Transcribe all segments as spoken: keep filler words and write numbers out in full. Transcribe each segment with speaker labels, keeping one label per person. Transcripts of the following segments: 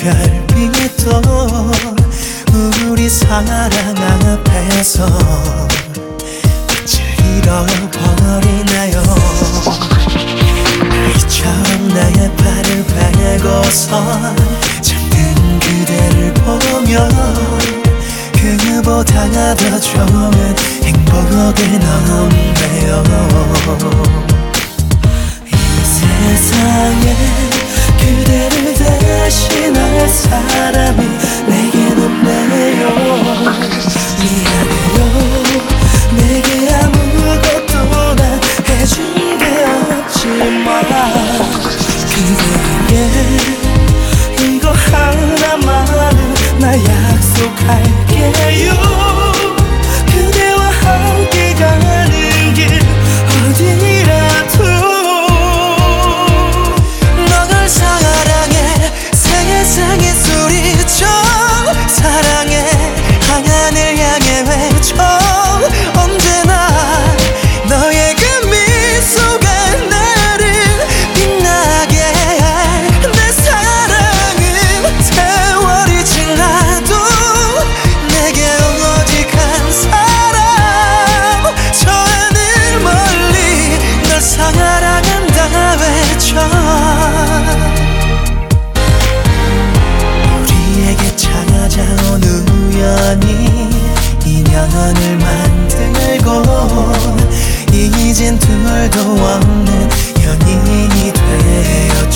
Speaker 1: 별빛도 우리 사랑 앞에서 빛을 잃어버리나요. 이처럼 나의 발을 밟고서 잠든 그대를 보며 그보다 더 좋은 행복은 없네요. 이 세상에 그대를 대신할 사람이 내겐 없네요. 미안해요. 내게 아무것도 난 해준 게 없지만 그대에게 이거 하나만은 나 약속할게요. 그대와 함께 가는 길 어디라도 널 사랑해 세상에 소리쳐 사랑해 하늘을 향해 외쳐 언제나 너의 그 미소가 나를 빛나게 내 사랑은 세월이 지나도 내게 오직 한 사람 저 하늘 멀리 널 사랑한다 외쳐 우리에게 찾아온 우연이 인연을 만들고 이젠 둘도 없는 연인이 되었죠.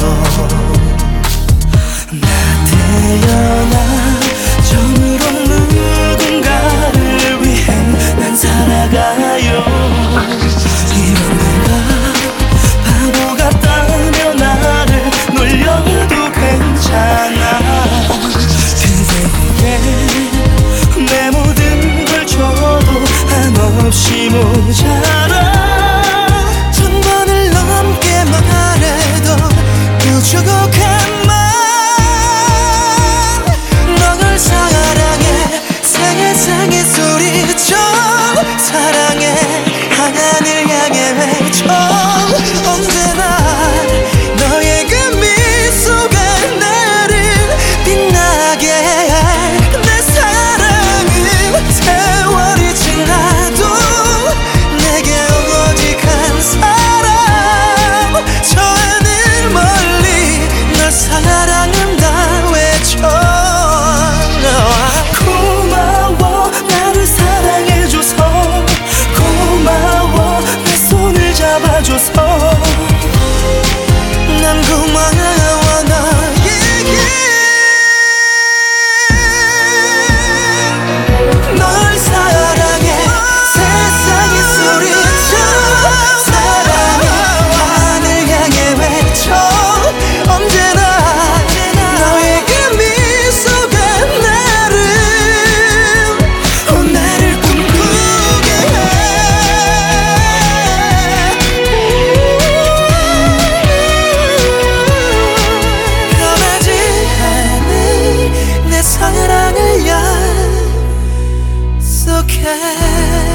Speaker 1: 나 태어나 처음으로 누군가를 위해 난 살아가요. 이런 내가 바보 같다며 나를 놀려도 괜찮아. 그대에게 내 모든 걸 줘도 한없이 모자라. 천 번을 넘게 말해도 부족한 말 널 사랑해 세상에 소리쳐 사랑해 하늘을 향해 외쳐 언제나 너의 그 미소가 나를 빛나게 내 사랑은 세월이 지나도 내게 오직 한 사람 저 하늘 멀리 널 사랑한다 외쳐. 고마워 나를 사랑해줘서 고마워 내 손을 잡아줘서 난 고마워 너에게 널 사랑해 세상에 소리쳐 사랑해 하늘 향해 외쳐 언제나 너의 그 미소가 나를 어, 나를 꿈꾸게 해. 변하지 않은 내 사랑을 약속해.